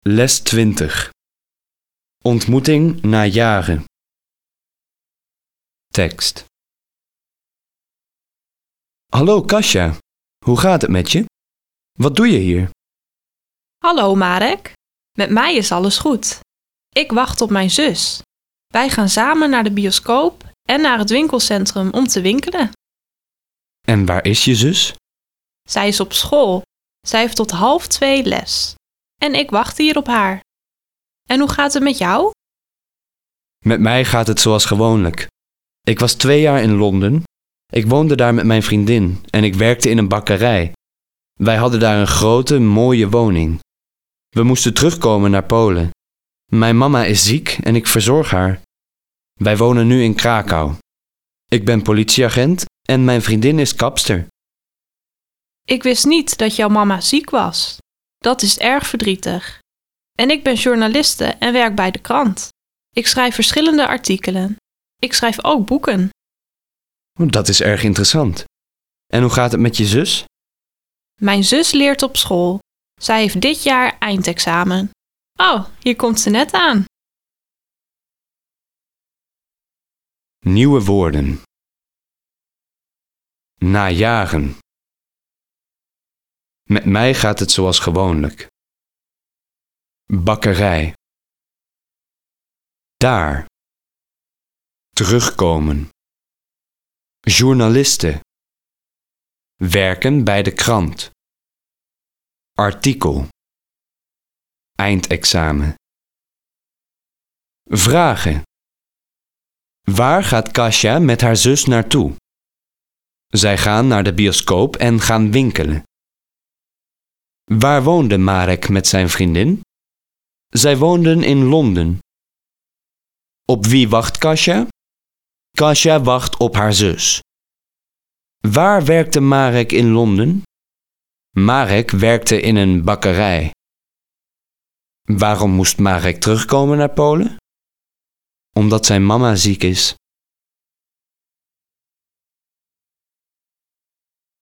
Les 20. Ontmoeting na jaren. Tekst. Hallo Kasia, hoe gaat het met je? Wat doe je hier? Hallo Marek, met mij is alles goed. Ik wacht op mijn zus. Wij gaan samen naar de bioscoop en naar het winkelcentrum om te winkelen. En waar is je zus? Zij is op school. Zij heeft tot 1:30 les. En ik wacht hier op haar. En hoe gaat het met jou? Met mij gaat het zoals gewoonlijk. Ik was 2 jaar in Londen. Ik woonde daar met mijn vriendin en ik werkte in een bakkerij. Wij hadden daar een grote, mooie woning. We moesten terugkomen naar Polen. Mijn mama is ziek en ik verzorg haar. Wij wonen nu in Krakau. Ik ben politieagent en mijn vriendin is kapster. Ik wist niet dat jouw mama ziek was. Dat is erg verdrietig. En ik ben journaliste en werk bij de krant. Ik schrijf verschillende artikelen. Ik schrijf ook boeken. Dat is erg interessant. En hoe gaat het met je zus? Mijn zus leert op school. Zij heeft dit jaar eindexamen. Oh, hier komt ze net aan. Nieuwe woorden. Na jaren. Met mij gaat het zoals gewoonlijk. Bakkerij. Daar. Terugkomen. Journalisten. Werken bij de krant. Artikel. Eindexamen. Vragen. Waar gaat Kasia met haar zus naartoe? Zij gaan naar de bioscoop en gaan winkelen. Waar woonde Marek met zijn vriendin? Zij woonden in Londen. Op wie wacht Kasia? Kasia wacht op haar zus. Waar werkte Marek in Londen? Marek werkte in een bakkerij. Waarom moest Marek terugkomen naar Polen? Omdat zijn mama ziek is.